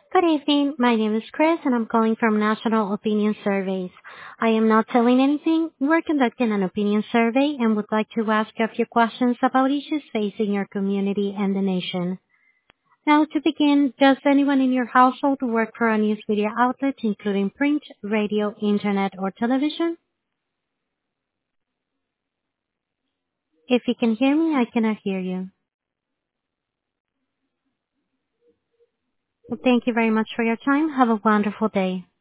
Good evening. My name is Chris, and I'm calling from National Opinion Surveys. I am not telling anything. We're conducting an opinion survey and would like to ask a few questions about issues facing your community and the nation. Now, to begin, does anyone in your household work for a news media outlet, including print, radio, internet, or television? If you can hear me, I cannot hear you. Well, thank you very much for your time. Have a wonderful day.